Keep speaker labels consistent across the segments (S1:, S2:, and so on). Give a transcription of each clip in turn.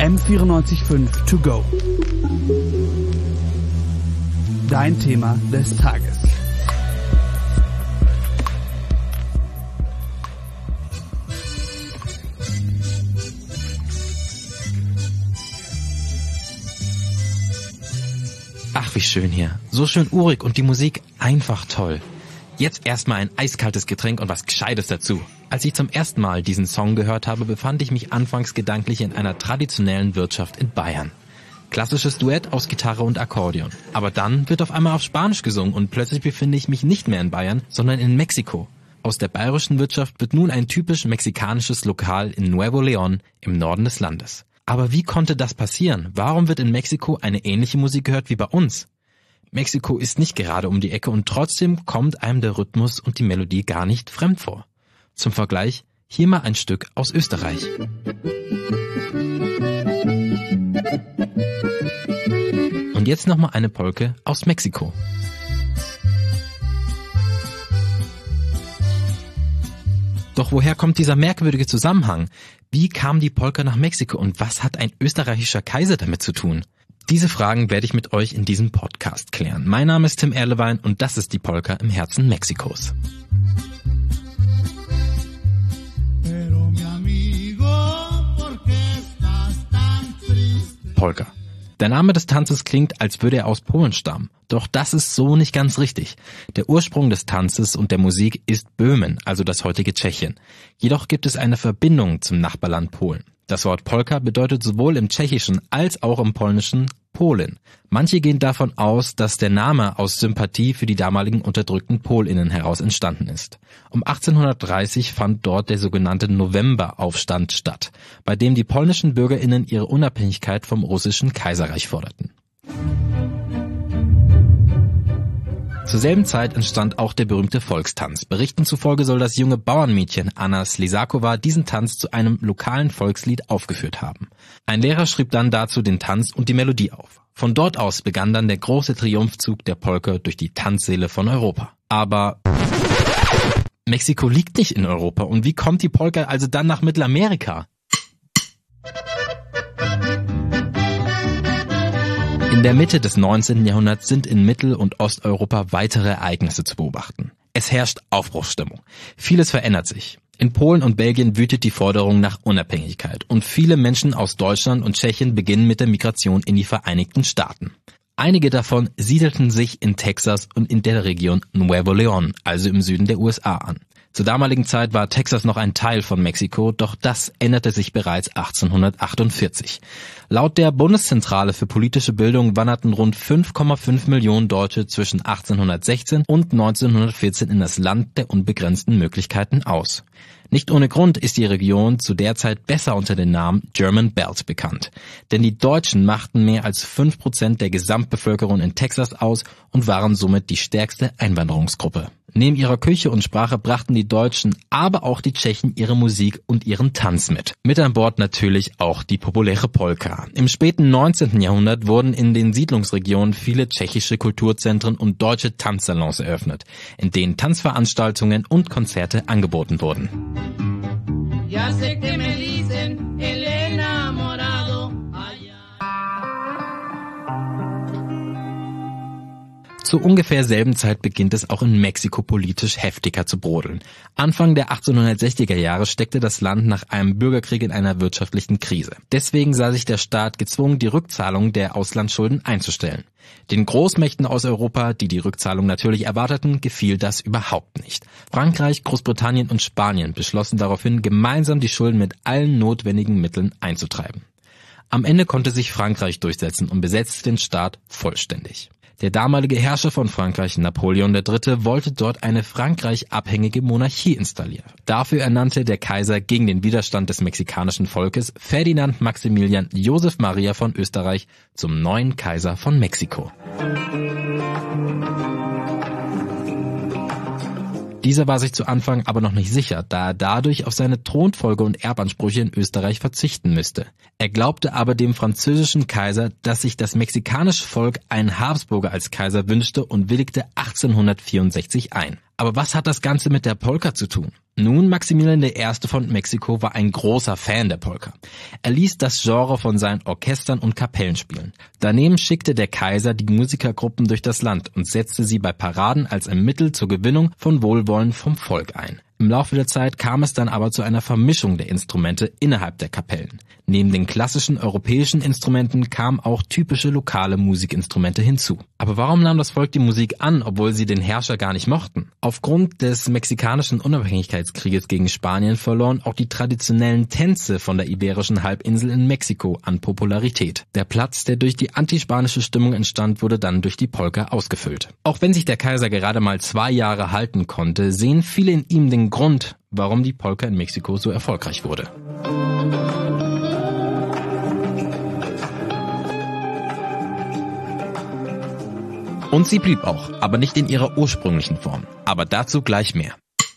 S1: M94.5 To Go. Dein Thema des Tages.
S2: Ach, wie schön hier. So schön urig und die Musik einfach toll. Jetzt erstmal ein eiskaltes Getränk und was Gescheites dazu. Als ich zum ersten Mal diesen Song gehört habe, befand ich mich anfangs gedanklich in einer traditionellen Wirtschaft in Bayern. Klassisches Duett aus Gitarre und Akkordeon. Aber dann wird auf einmal auf Spanisch gesungen und plötzlich befinde ich mich nicht mehr in Bayern, sondern in Mexiko. Aus der bayerischen Wirtschaft wird nun ein typisch mexikanisches Lokal in Nuevo León im Norden des Landes. Aber wie konnte das passieren? Warum wird in Mexiko eine ähnliche Musik gehört wie bei uns? Mexiko ist nicht gerade um die Ecke und trotzdem kommt einem der Rhythmus und die Melodie gar nicht fremd vor. Zum Vergleich, hier mal ein Stück aus Österreich. Und jetzt nochmal eine Polke aus Mexiko. Doch woher kommt dieser merkwürdige Zusammenhang? Wie kam die Polka nach Mexiko und was hat ein österreichischer Kaiser damit zu tun? Diese Fragen werde ich mit euch in diesem Podcast klären. Mein Name ist Tim Erlewein und das ist die Polka im Herzen Mexikos. Polka. Der Name des Tanzes klingt, als würde er aus Polen stammen. Doch das ist so nicht ganz richtig. Der Ursprung des Tanzes und der Musik ist Böhmen, also das heutige Tschechien. Jedoch gibt es eine Verbindung zum Nachbarland Polen. Das Wort Polka bedeutet sowohl im Tschechischen als auch im Polnischen Polin. Manche gehen davon aus, dass der Name aus Sympathie für die damaligen unterdrückten PolInnen heraus entstanden ist. Um 1830 fand dort der sogenannte Novemberaufstand statt, bei dem die polnischen BürgerInnen ihre Unabhängigkeit vom russischen Kaiserreich forderten. Zur selben Zeit entstand auch der berühmte Volkstanz. Berichten zufolge soll das junge Bauernmädchen Anna Slesakova diesen Tanz zu einem lokalen Volkslied aufgeführt haben. Ein Lehrer schrieb dann dazu den Tanz und die Melodie auf. Von dort aus begann dann der große Triumphzug der Polka durch die Tanzsäle von Europa. Aber Mexiko liegt nicht in Europa. Und wie kommt die Polka also dann nach Mittelamerika? In der Mitte des 19. Jahrhunderts sind in Mittel- und Osteuropa weitere Ereignisse zu beobachten. Es herrscht Aufbruchsstimmung. Vieles verändert sich. In Polen und Belgien wütet die Forderung nach Unabhängigkeit und viele Menschen aus Deutschland und Tschechien beginnen mit der Migration in die Vereinigten Staaten. Einige davon siedelten sich in Texas und in der Region Nuevo León, also im Süden der USA, an. Zur damaligen Zeit war Texas noch ein Teil von Mexiko, doch das änderte sich bereits 1848. Laut der Bundeszentrale für politische Bildung wanderten rund 5,5 Millionen Deutsche zwischen 1816 und 1914 in das Land der unbegrenzten Möglichkeiten aus. Nicht ohne Grund ist die Region zu der Zeit besser unter dem Namen German Belt bekannt. Denn die Deutschen machten mehr als 5% der Gesamtbevölkerung in Texas aus und waren somit die stärkste Einwanderungsgruppe. Neben ihrer Küche und Sprache brachten die Deutschen, aber auch die Tschechen ihre Musik und ihren Tanz mit. Mit an Bord natürlich auch die populäre Polka. Im späten 19. Jahrhundert wurden in den Siedlungsregionen viele tschechische Kulturzentren und deutsche Tanzsalons eröffnet, in denen Tanzveranstaltungen und Konzerte angeboten wurden. Ya sé que me dicen el enamorado. Zu ungefähr selben Zeit beginnt es auch in Mexiko politisch heftiger zu brodeln. Anfang der 1860er Jahre steckte das Land nach einem Bürgerkrieg in einer wirtschaftlichen Krise. Deswegen sah sich der Staat gezwungen, die Rückzahlung der Auslandsschulden einzustellen. Den Großmächten aus Europa, die die Rückzahlung natürlich erwarteten, gefiel das überhaupt nicht. Frankreich, Großbritannien und Spanien beschlossen daraufhin, gemeinsam die Schulden mit allen notwendigen Mitteln einzutreiben. Am Ende konnte sich Frankreich durchsetzen und besetzte den Staat vollständig. Der damalige Herrscher von Frankreich, Napoleon III., wollte dort eine Frankreich-abhängige Monarchie installieren. Dafür ernannte der Kaiser gegen den Widerstand des mexikanischen Volkes Ferdinand Maximilian Joseph Maria von Österreich zum neuen Kaiser von Mexiko. Dieser war sich zu Anfang aber noch nicht sicher, da er dadurch auf seine Thronfolge und Erbansprüche in Österreich verzichten müsste. Er glaubte aber dem französischen Kaiser, dass sich das mexikanische Volk einen Habsburger als Kaiser wünschte und willigte 1864 ein. Aber was hat das Ganze mit der Polka zu tun? Nun, Maximilian I. von Mexiko war ein großer Fan der Polka. Er ließ das Genre von seinen Orchestern und Kapellen spielen. Daneben schickte der Kaiser die Musikergruppen durch das Land und setzte sie bei Paraden als ein Mittel zur Gewinnung von Wohlwollen vom Volk ein. Im Laufe der Zeit kam es dann aber zu einer Vermischung der Instrumente innerhalb der Kapellen. Neben den klassischen europäischen Instrumenten kamen auch typische lokale Musikinstrumente hinzu. Aber warum nahm das Volk die Musik an, obwohl sie den Herrscher gar nicht mochten? Aufgrund des mexikanischen Unabhängigkeitskrieges gegen Spanien verloren auch die traditionellen Tänze von der iberischen Halbinsel in Mexiko an Popularität. Der Platz, der durch die antispanische Stimmung entstand, wurde dann durch die Polka ausgefüllt. Auch wenn sich der Kaiser gerade mal 2 Jahre halten konnte, sehen viele in ihm den Grund, warum die Polka in Mexiko so erfolgreich wurde. Und sie blieb auch, aber nicht in ihrer ursprünglichen Form. Aber dazu gleich mehr.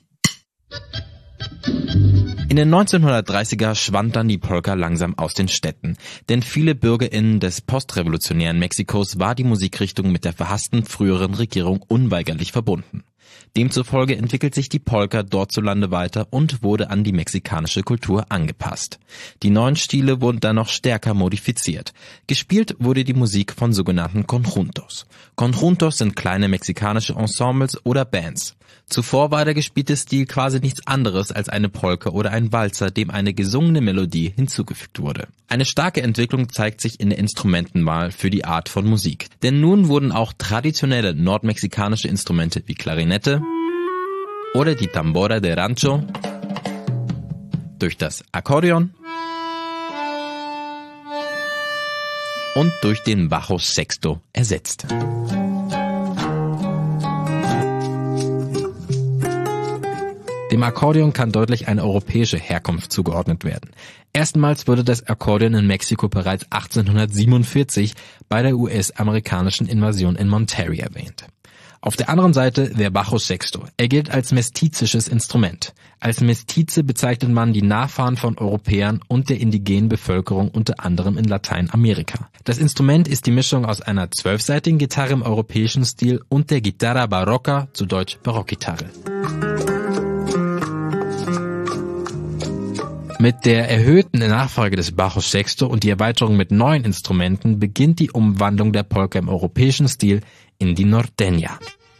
S2: In den 1930er schwand dann die Polka langsam aus den Städten, denn viele BürgerInnen des postrevolutionären Mexikos war die Musikrichtung mit der verhassten früheren Regierung unweigerlich verbunden. Demzufolge entwickelt sich die Polka dortzulande weiter und wurde an die mexikanische Kultur angepasst. Die neuen Stile wurden dann noch stärker modifiziert. Gespielt wurde die Musik von sogenannten Conjuntos. Conjuntos sind kleine mexikanische Ensembles oder Bands. Zuvor war der gespielte Stil quasi nichts anderes als eine Polka oder ein Walzer, dem eine gesungene Melodie hinzugefügt wurde. Eine starke Entwicklung zeigt sich in der Instrumentenwahl für die Art von Musik. Denn nun wurden auch traditionelle nordmexikanische Instrumente wie Klarinette oder die Tambora de Rancho durch das Akkordeon und durch den Bajo Sexto ersetzt. Dem Akkordeon kann deutlich eine europäische Herkunft zugeordnet werden. Erstmals wurde das Akkordeon in Mexiko bereits 1847 bei der US-amerikanischen Invasion in Monterrey erwähnt. Auf der anderen Seite der Bajo Sexto. Er gilt als mestizisches Instrument. Als Mestize bezeichnet man die Nachfahren von Europäern und der indigenen Bevölkerung unter anderem in Lateinamerika. Das Instrument ist die Mischung aus einer 12-saitigen Gitarre im europäischen Stil und der Guitarra Barroca, zu Deutsch Barockgitarre. Mit der erhöhten Nachfrage des Bajo Sexto und die Erweiterung mit neuen Instrumenten beginnt die Umwandlung der Polka im europäischen Stil in die Norteña.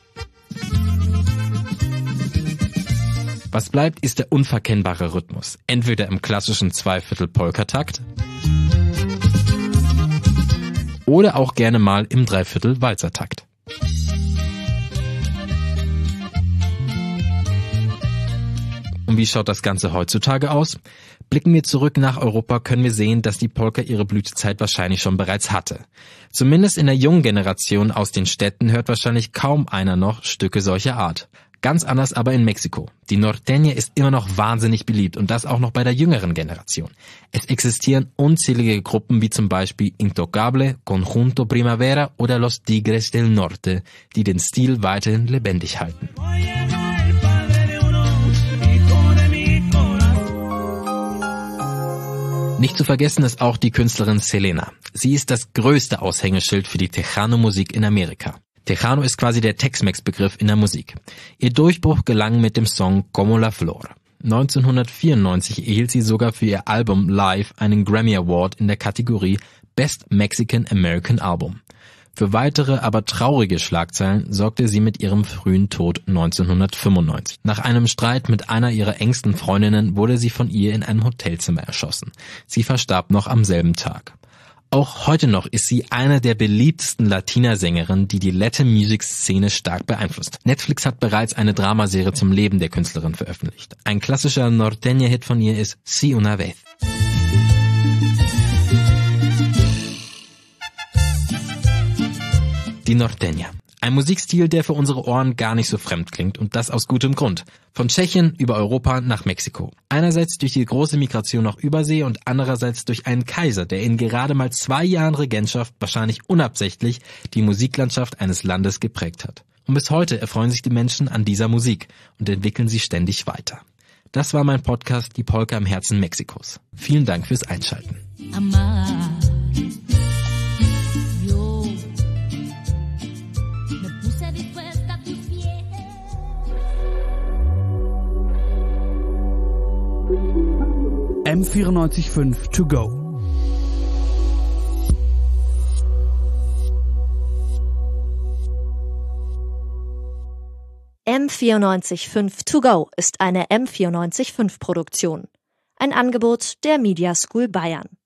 S2: Was bleibt, ist der unverkennbare Rhythmus, entweder im klassischen 2/4-Polka-Takt oder auch gerne mal im 3/4-Walzertakt. Und wie schaut das Ganze heutzutage aus? Blicken wir zurück nach Europa, können wir sehen, dass die Polka ihre Blütezeit wahrscheinlich schon bereits hatte. Zumindest in der jungen Generation aus den Städten hört wahrscheinlich kaum einer noch Stücke solcher Art. Ganz anders aber in Mexiko. Die Norteña ist immer noch wahnsinnig beliebt und das auch noch bei der jüngeren Generation. Es existieren unzählige Gruppen wie zum Beispiel Intocable, Conjunto Primavera oder Los Tigres del Norte, die den Stil weiterhin lebendig halten. Nicht zu vergessen ist auch die Künstlerin Selena. Sie ist das größte Aushängeschild für die Tejano-Musik in Amerika. Tejano ist quasi der Tex-Mex-Begriff in der Musik. Ihr Durchbruch gelang mit dem Song Como la Flor. 1994 erhielt sie sogar für ihr Album Live einen Grammy Award in der Kategorie Best Mexican American Album. Für weitere, aber traurige Schlagzeilen sorgte sie mit ihrem frühen Tod 1995. Nach einem Streit mit einer ihrer engsten Freundinnen wurde sie von ihr in einem Hotelzimmer erschossen. Sie verstarb noch am selben Tag. Auch heute noch ist sie eine der beliebtesten Latina-Sängerinnen, die Latin-Music-Szene stark beeinflusst. Netflix hat bereits eine Dramaserie zum Leben der Künstlerin veröffentlicht. Ein klassischer Norteña-Hit von ihr ist Si una vez. Die Norteña. Ein Musikstil, der für unsere Ohren gar nicht so fremd klingt und das aus gutem Grund. Von Tschechien über Europa nach Mexiko. Einerseits durch die große Migration nach Übersee und andererseits durch einen Kaiser, der in gerade mal 2 Jahren Regentschaft wahrscheinlich unabsichtlich die Musiklandschaft eines Landes geprägt hat. Und bis heute erfreuen sich die Menschen an dieser Musik und entwickeln sie ständig weiter. Das war mein Podcast Die Polka im Herzen Mexikos. Vielen Dank fürs Einschalten.
S1: M945 to go.
S3: M945 to go ist eine M945 Produktion. Ein Angebot der Media School Bayern.